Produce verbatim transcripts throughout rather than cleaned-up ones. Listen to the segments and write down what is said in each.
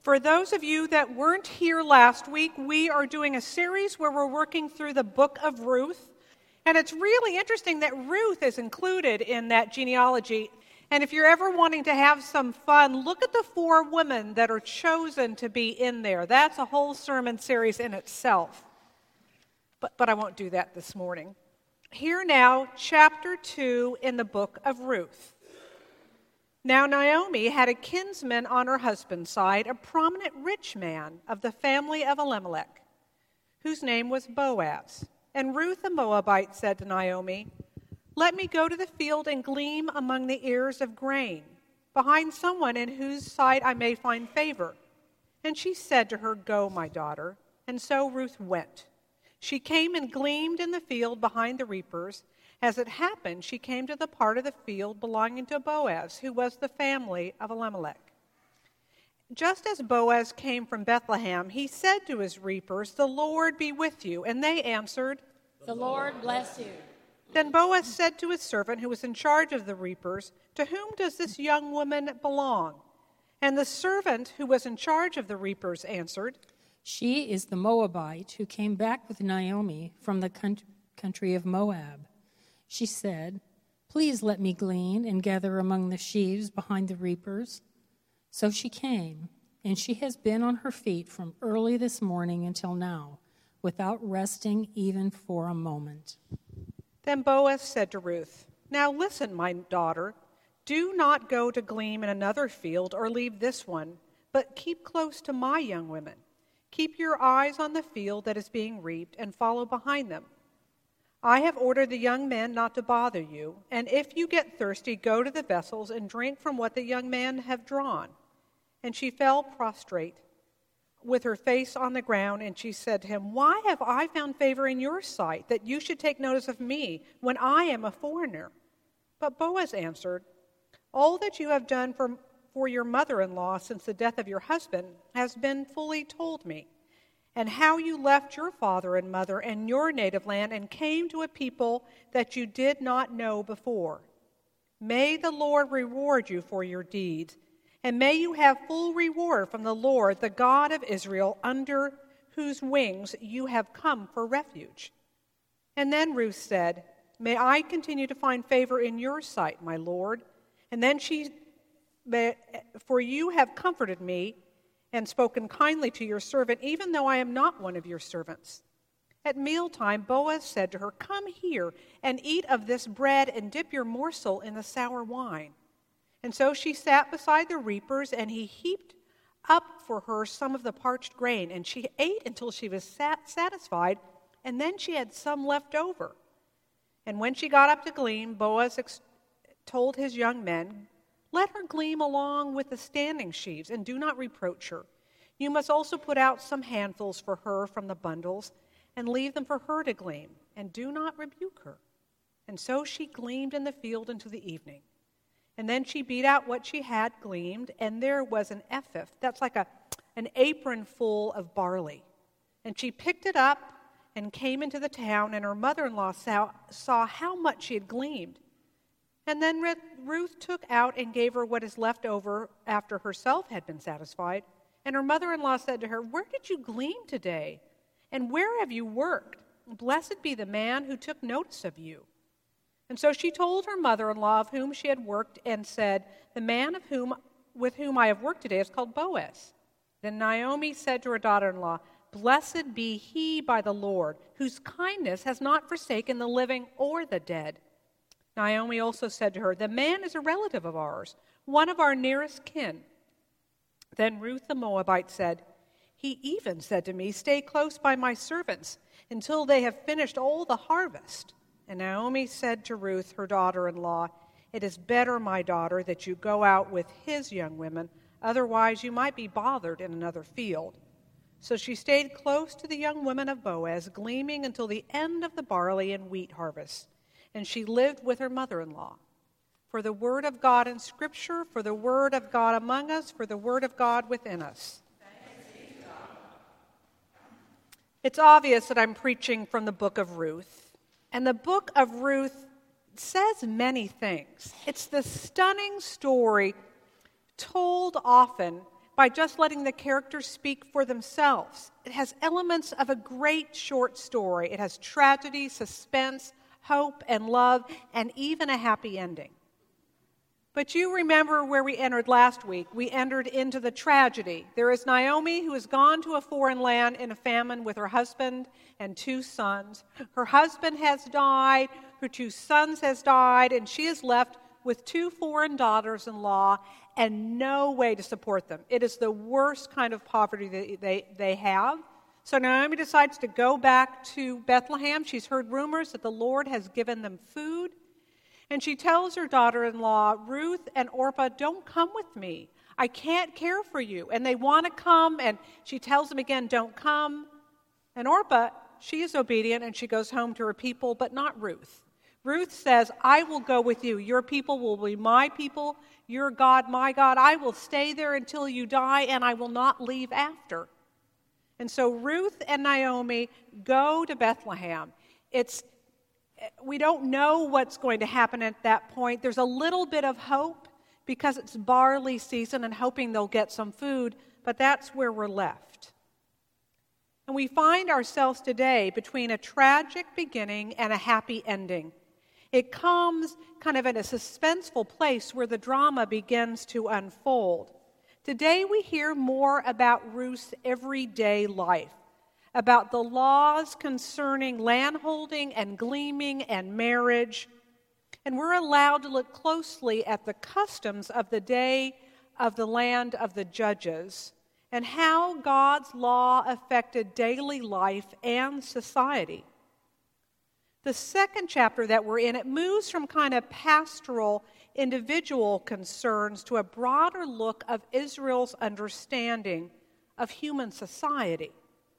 For those of you that weren't here last week, we are doing a series where we're working through the book of Ruth. And it's really interesting that Ruth is included in that genealogy. And if you're ever wanting to have some fun, look at the four women that are chosen to be in there. That's a whole sermon series in itself. But, but I won't do that this morning. Here now, chapter two in the book of Ruth. Now Naomi had a kinsman on her husband's side, a prominent rich man of the family of Elimelech, whose name was Boaz. And Ruth the Moabite said to Naomi, "Let me go to the field and glean among the ears of grain, behind someone in whose sight I may find favor." And she said to her, "Go, my daughter." And so Ruth went. She came and gleaned in the field behind the reapers. As it happened, she came to the part of the field belonging to Boaz, who was the family of Elimelech. Just as Boaz came from Bethlehem, he said to his reapers, "The Lord be with you." And they answered, "The Lord bless you." Then Boaz said to his servant who was in charge of the reapers, "To whom does this young woman belong?" And the servant who was in charge of the reapers answered, "She is the Moabite who came back with Naomi from the country of Moab." She said, "Please let me glean and gather among the sheaves behind the reapers." So she came, and she has been on her feet from early this morning until now, without resting even for a moment. Then Boaz said to Ruth, "Now listen, my daughter, do not go to glean in another field or leave this one, but keep close to my young women. Keep your eyes on the field that is being reaped and follow behind them. I have ordered the young men not to bother you, and if you get thirsty, go to the vessels and drink from what the young men have drawn." And she fell prostrate with her face on the ground, and she said to him, "Why have I found favor in your sight, that you should take notice of me when I am a foreigner?" But Boaz answered, "All that you have done for, for your mother-in-law since the death of your husband has been fully told me, and how you left your father and mother and your native land and came to a people that you did not know before. May the Lord reward you for your deeds, and may you have full reward from the Lord, the God of Israel, under whose wings you have come for refuge." And then Ruth said, "May I continue to find favor in your sight, my Lord?" And then she, "For you have comforted me and spoken kindly to your servant, even though I am not one of your servants." At mealtime, Boaz said to her, "Come here and eat of this bread and dip your morsel in the sour wine." And so she sat beside the reapers, and he heaped up for her some of the parched grain, and she ate until she was sat- satisfied, and then she had some left over. And when she got up to glean, Boaz ex- told his young men, "Let her glean along with the standing sheaves, and do not reproach her. You must also put out some handfuls for her from the bundles, and leave them for her to glean, and do not rebuke her." And so she gleaned in the field until the evening. And then she beat out what she had gleaned, and there was an ephah, that's like a, an apron full of barley. And she picked it up and came into the town, and her mother-in-law saw, saw how much she had gleaned. And then Ruth took out and gave her what is left over after herself had been satisfied. And her mother-in-law said to her, "Where did you glean today? And where have you worked? Blessed be the man who took notice of you." And so she told her mother-in-law of whom she had worked and said, "The man of whom with whom I have worked today is called Boaz." Then Naomi said to her daughter-in-law, "Blessed be he by the Lord, whose kindness has not forsaken the living or the dead." Naomi also said to her, "The man is a relative of ours, one of our nearest kin." Then Ruth the Moabite said, "He even said to me, 'Stay close by my servants until they have finished all the harvest.'" And Naomi said to Ruth, her daughter-in-law, "It is better, my daughter, that you go out with his young women, otherwise you might be bothered in another field." So she stayed close to the young women of Boaz, gleaning until the end of the barley and wheat harvest. And she lived with her mother-in-law. For the word of God in Scripture, for the word of God among us, for the word of God within us. It's obvious that I'm preaching from the book of Ruth. And the book of Ruth says many things. It's the stunning story told often by just letting the characters speak for themselves. It has elements of a great short story. It has tragedy, suspense, hope, and love, and even a happy ending. But you remember where we entered last week. We entered into the tragedy. There is Naomi who has gone to a foreign land in a famine with her husband and two sons. Her husband has died, her two sons has died, and she is left with two foreign daughters-in-law and no way to support them. It is the worst kind of poverty that they, they have. So Naomi decides to go back to Bethlehem. She's heard rumors that the Lord has given them food. And she tells her daughter-in-law, Ruth and Orpah, don't come with me. I can't care for you. And they want to come, and she tells them again, don't come. And Orpah, she is obedient, and she goes home to her people, but not Ruth. Ruth says, I will go with you. Your people will be my people. Your God, my God. I will stay there until you die, and I will not leave after. And so Ruth and Naomi go to Bethlehem. It's We don't know what's going to happen at that point. There's a little bit of hope because it's barley season and hoping they'll get some food, but that's where we're left. And we find ourselves today between a tragic beginning and a happy ending. It comes kind of in a suspenseful place where the drama begins to unfold. Today we hear more about Ruth's everyday life, about the laws concerning landholding and gleaming and marriage. And we're allowed to look closely at the customs of the day of the land of the judges and how God's law affected daily life and society. The second chapter that we're in, it moves from kind of pastoral individual concerns to a broader look of Israel's understanding of human society.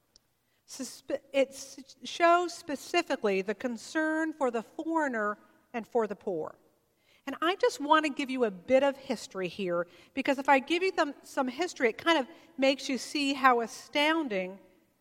It shows specifically the concern for the foreigner and for the poor. And I just want to give you a bit of history here, because if I give you them, some history, it kind of makes you see how astounding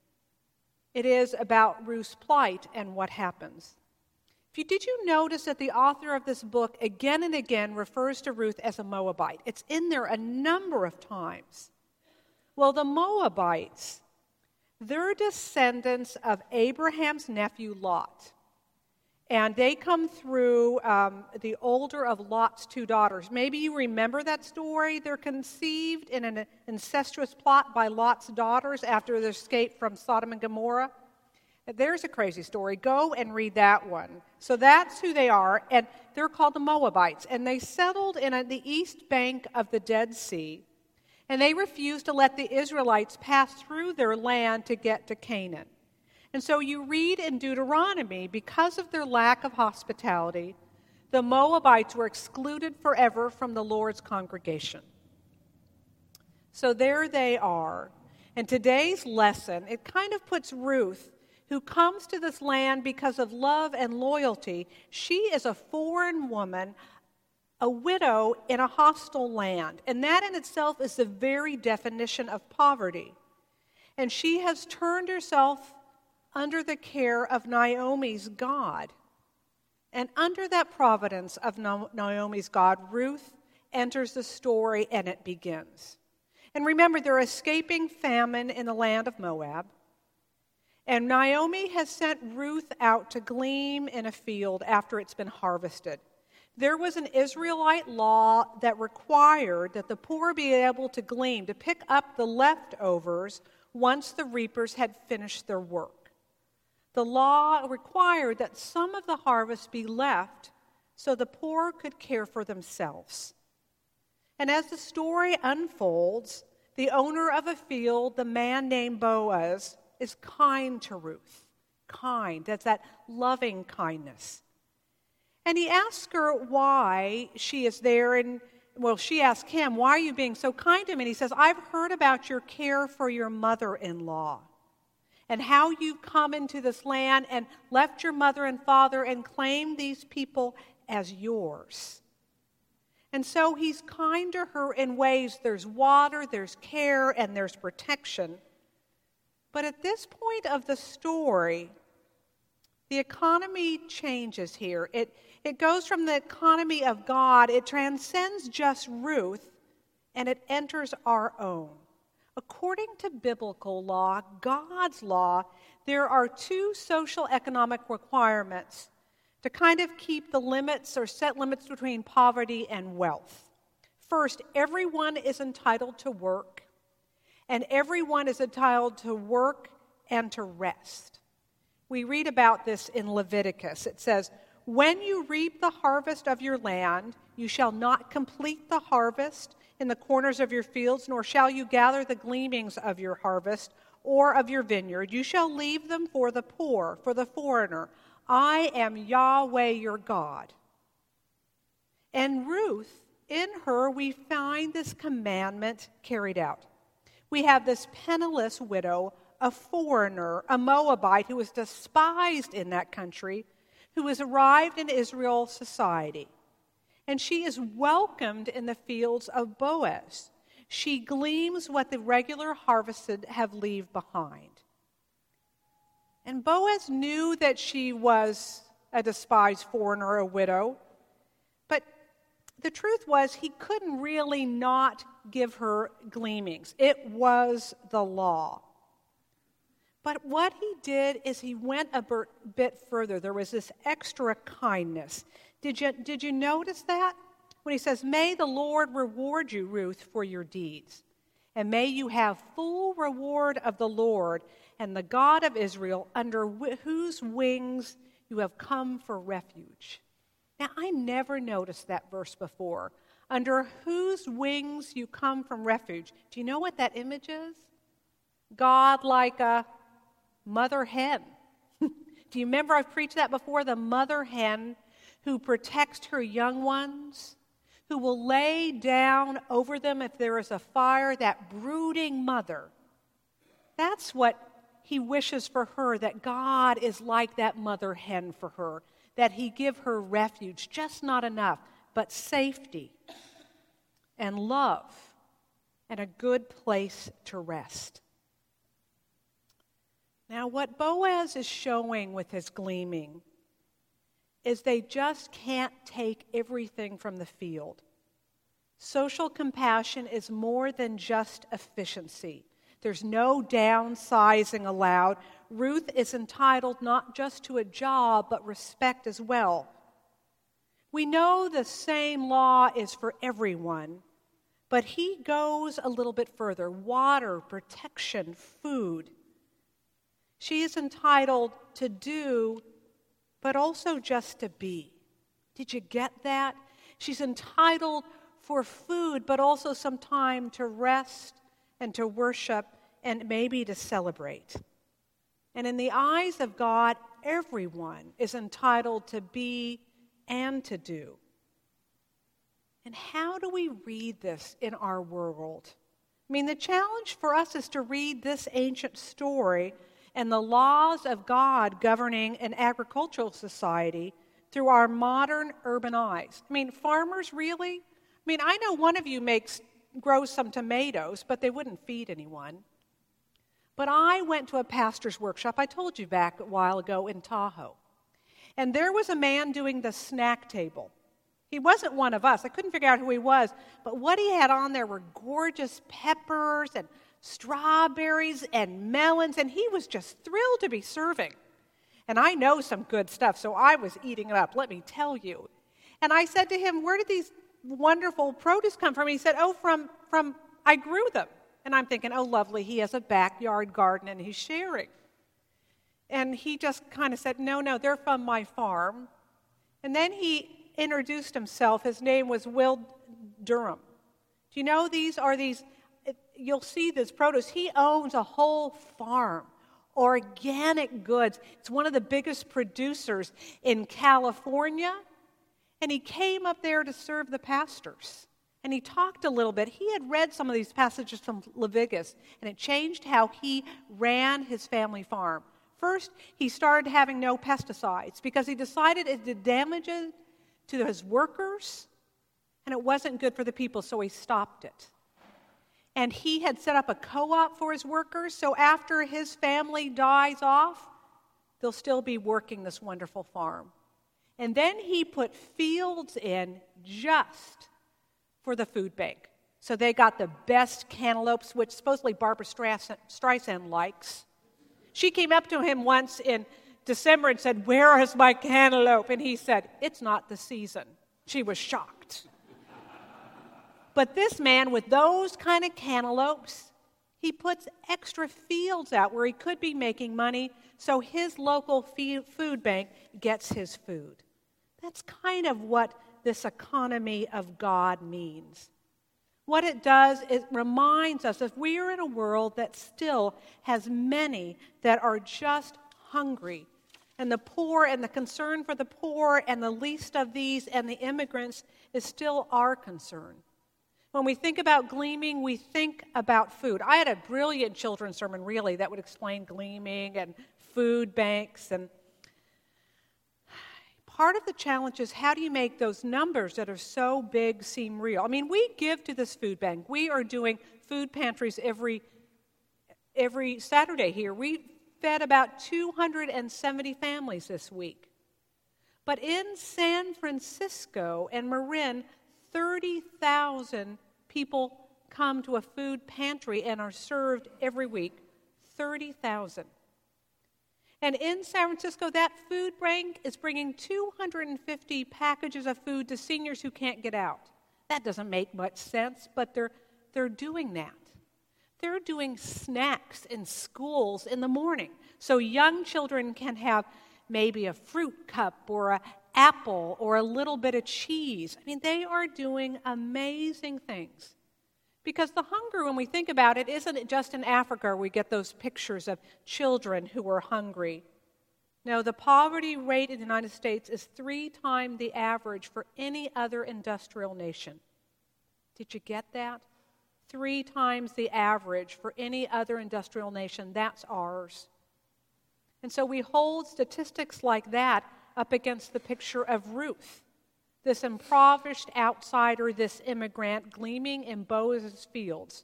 it is about Ruth's plight and what happens. If you, did you notice that the author of this book again and again refers to Ruth as a Moabite? It's in there a number of times. Well, the Moabites, they're descendants of Abraham's nephew Lot. And they come through um, the older of Lot's two daughters. Maybe you remember that story. They're conceived in an incestuous plot by Lot's daughters after their escape from Sodom and Gomorrah. There's a crazy story. Go and read that one. So that's who they are, and they're called the Moabites. And they settled in a, the east bank of the Dead Sea. And they refused to let the Israelites pass through their land to get to Canaan. And so you read in Deuteronomy, because of their lack of hospitality, the Moabites were excluded forever from the Lord's congregation. So there they are. And today's lesson, it kind of puts Ruth, who comes to this land because of love and loyalty. She is a foreign woman, a widow in a hostile land. And that in itself is the very definition of poverty. And she has turned herself under the care of Naomi's God. And under that providence of Naomi's God, Ruth enters the story and it begins. And remember, they're escaping famine in the land of Moab. And Naomi has sent Ruth out to glean in a field after it's been harvested. There was an Israelite law that required that the poor be able to glean, to pick up the leftovers once the reapers had finished their work. The law required that some of the harvest be left so the poor could care for themselves. And as the story unfolds, the owner of a field, the man named Boaz, is kind to Ruth. Kind. That's that loving kindness. And he asks her why she is there. And, well, she asks him, why are you being so kind to me? And he says, I've heard about your care for your mother-in-law and how you've come into this land and left your mother and father and claimed these people as yours. And so he's kind to her in ways. There's water, there's care, and there's protection. But at this point of the story, the economy changes here. It, it goes from the economy of God, it transcends just Ruth, and it enters our own. According to biblical law, God's law, there are two social economic requirements to kind of keep the limits or set limits between poverty and wealth. First, everyone is entitled to work, and everyone is entitled to work and to rest. We read about this in Leviticus. It says, "When you reap the harvest of your land, you shall not complete the harvest in the corners of your fields, nor shall you gather the gleanings of your harvest or of your vineyard. You shall leave them for the poor, for the foreigner. I am Yahweh your God." And Ruth, in her, we find this commandment carried out. We have this penniless widow, a foreigner, a Moabite who was despised in that country, who has arrived in Israel society. And she is welcomed in the fields of Boaz. She gleans what the regular harvested have left behind. And Boaz knew that she was a despised foreigner, a widow. But the truth was, he couldn't really not give her gleanings. It was the law. But what he did is he went a bit further. There was this extra kindness. Did you, did you notice that? When he says, "May the Lord reward you, Ruth, for your deeds. And may you have full reward of the Lord and the God of Israel, under wh- whose wings you have come for refuge." Now, I never noticed that verse before. Under whose wings you come from refuge. Do you know what that image is? God like a mother hen. Do you remember I've preached that before? The mother hen who protects her young ones, who will lay down over them if there is a fire, that brooding mother. That's what he wishes for her, that God is like that mother hen for her, that he give her refuge, just not enough, but safety and love and a good place to rest. Now, what Boaz is showing with his gleaming is they just can't take everything from the field. Social compassion is more than just efficiency. There's no downsizing allowed. Ruth is entitled not just to a job, but respect as well. We know the same law is for everyone, but he goes a little bit further. Water, protection, food. She is entitled to do, but also just to be. Did you get that? She's entitled for food, but also some time to rest and to worship and maybe to celebrate. And in the eyes of God, everyone is entitled to be and to do. And how do we read this in our world? I mean, the challenge for us is to read this ancient story and the laws of God governing an agricultural society through our modern urban eyes. I mean, farmers really? I mean, I know one of you makes grows some tomatoes, but they wouldn't feed anyone. But I went to a pastor's workshop, I told you back a while ago, in Tahoe. And there was a man doing the snack table. He wasn't one of us. I couldn't figure out who he was. But what he had on there were gorgeous peppers and strawberries and melons, and he was just thrilled to be serving. And I know some good stuff, so I was eating it up, let me tell you. And I said to him, "Where did these wonderful produce come from?" He said, "Oh, from, from I grew them." And I'm thinking, oh, lovely, he has a backyard garden and he's sharing. And he just kind of said, no, no, they're from my farm. And then he introduced himself. His name was Will Durham. Do you know these are these, you'll see this produce. He owns a whole farm, organic goods. It's one of the biggest producers in California. And he came up there to serve the pastors. And he talked a little bit. He had read some of these passages from Leviticus, and it changed how he ran his family farm. First, he started having no pesticides because he decided it did damage to his workers, and it wasn't good for the people, so he stopped it. And he had set up a co-op for his workers, so after his family dies off, they'll still be working this wonderful farm. And then he put fields in just for the food bank. So they got the best cantaloupes, which supposedly Barbara Streisand likes. She came up to him once in December and said, "Where is my cantaloupe?" And he said, "It's not the season." She was shocked. But this man, with those kind of cantaloupes, he puts extra fields out where he could be making money, so his local food bank gets his food. That's kind of what this economy of God means. What it does, it reminds us that we are in a world that still has many that are just hungry. And the poor and the concern for the poor and the least of these and the immigrants is still our concern. When we think about gleaming, we think about food. I had a brilliant children's sermon, really, that would explain gleaming and food banks. And part of the challenge is, how do you make those numbers that are so big seem real? I mean, we give to this food bank. We are doing food pantries every, every Saturday here. We fed about two hundred seventy families this week. But in San Francisco and Marin, thirty thousand people come to a food pantry and are served every week. thirty thousand. And in San Francisco, that food bank is bringing two hundred fifty packages of food to seniors who can't get out. That doesn't make much sense, but they're, they're doing that. They're doing snacks in schools in the morning, so young children can have maybe a fruit cup or an apple or a little bit of cheese. I mean, they are doing amazing things. Because the hunger, when we think about it, isn't just in Africa where we get those pictures of children who are hungry. No, the poverty rate in the United States is three times the average for any other industrial nation. Did you get that? Three times the average for any other industrial nation. That's ours. And so we hold statistics like that up against the picture of Ruth, this impoverished outsider, this immigrant gleaming in Boaz's fields.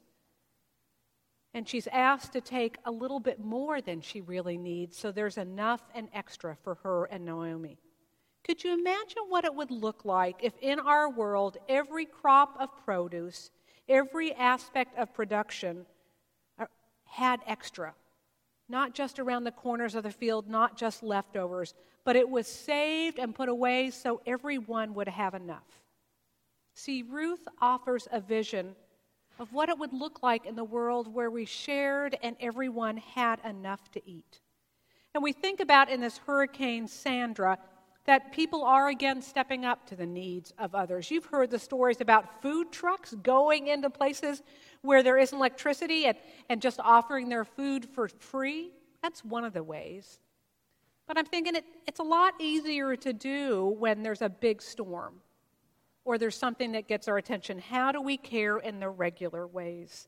And she's asked to take a little bit more than she really needs, so there's enough and extra for her and Naomi. Could you imagine what it would look like if in our world every crop of produce, every aspect of production had extra? Not just around the corners of the field, not just leftovers, but it was saved and put away so everyone would have enough. See, Ruth offers a vision of what it would look like in the world where we shared and everyone had enough to eat. And we think about in this Hurricane Sandra that people are again stepping up to the needs of others. You've heard the stories about food trucks going into places where there isn't electricity and, and just offering their food for free. That's one of the ways. But I'm thinking it, it's a lot easier to do when there's a big storm or there's something that gets our attention. How do we care in the regular ways?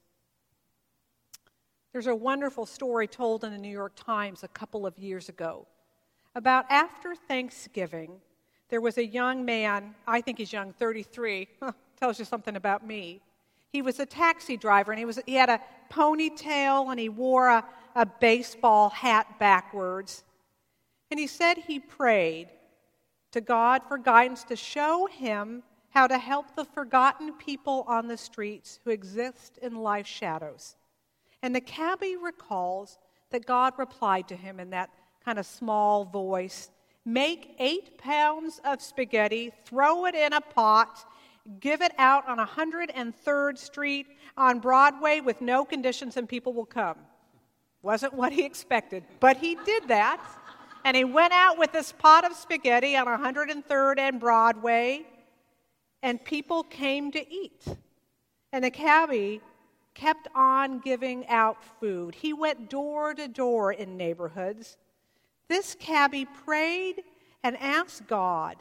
There's a wonderful story told in the New York Times a couple of years ago about after Thanksgiving, there was a young man, I think he's young, thirty-three, huh, tells you something about me. He was a taxi driver, and he was he had a ponytail, and he wore a, a baseball hat backwards. And he said he prayed to God for guidance to show him how to help the forgotten people on the streets who exist in life's shadows. And the cabbie recalls that God replied to him in that kind of small voice, "Make eight pounds of spaghetti, throw it in a pot, give it out on one hundred third Street on Broadway with no conditions and people will come." Wasn't what he expected, but he did that. And he went out with this pot of spaghetti on one hundred third and Broadway, and people came to eat. And the cabbie kept on giving out food. He went door to door in neighborhoods. This cabbie prayed and asked God,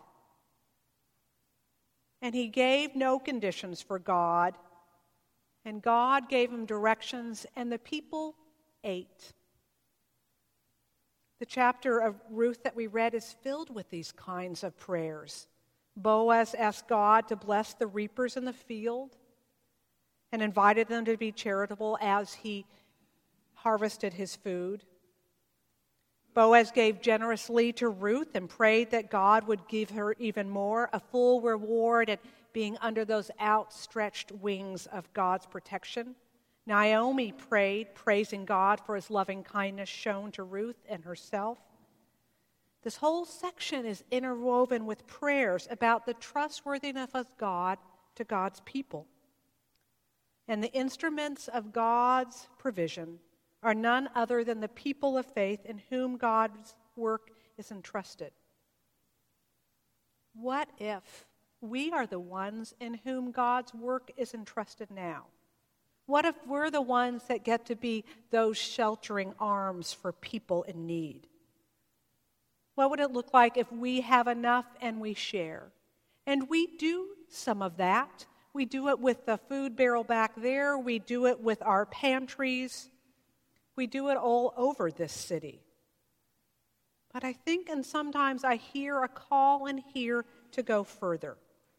and he gave no conditions for God, and God gave him directions, and the people ate. The chapter of Ruth that we read is filled with these kinds of prayers. Boaz asked God to bless the reapers in the field and invited them to be charitable as he harvested his food. Boaz gave generously to Ruth and prayed that God would give her even more, a full reward, and being under those outstretched wings of God's protection. Naomi prayed, praising God for his loving kindness shown to Ruth and herself. This whole section is interwoven with prayers about the trustworthiness of God to God's people. And the instruments of God's provision are none other than the people of faith in whom God's work is entrusted. What if we are the ones in whom God's work is entrusted now? What if we're the ones that get to be those sheltering arms for people in need? What would it look like if we have enough and we share? And we do some of that. We do it with the food barrel back there. We do it with our pantries. We do it all over this city. But I think, and sometimes I hear a call in here to go further.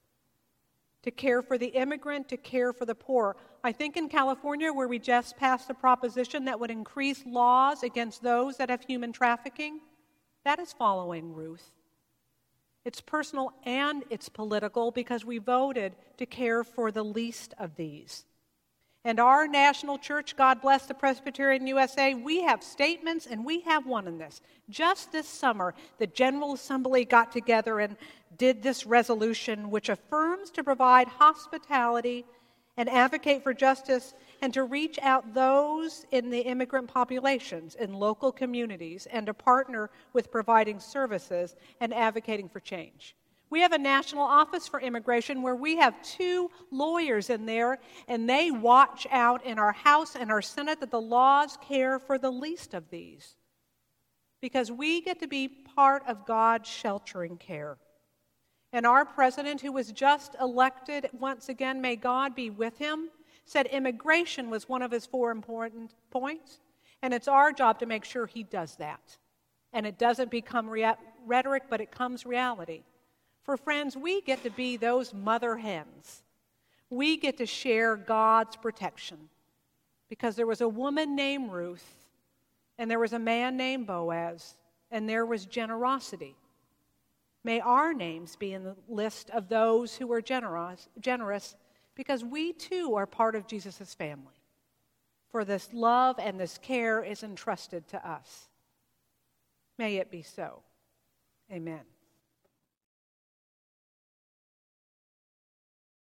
To care for the immigrant, to care for the poor. I think in California, where we just passed a proposition that would increase laws against those that have human trafficking, that is following Ruth. It's personal and it's political because we voted to care for the least of these. And our national church, God bless the Presbyterian U S A, we have statements and we have one in this. Just this summer, the General Assembly got together and did this resolution which affirms to provide hospitality and advocate for justice and to reach out those in the immigrant populations in local communities and to partner with providing services and advocating for change. We have a national office for immigration where we have two lawyers in there, and they watch out in our House and our Senate that the laws care for the least of these. Because we get to be part of God's sheltering care. And our president, who was just elected, once again, may God be with him, said immigration was one of his four important points, and it's our job to make sure he does that. And it doesn't become rea- rhetoric, but it comes reality. For friends, we get to be those mother hens. We get to share God's protection. Because there was a woman named Ruth, and there was a man named Boaz, and there was generosity. May our names be in the list of those who are generous, generous because we too are part of Jesus' family. For this love and this care is entrusted to us. May it be so. Amen.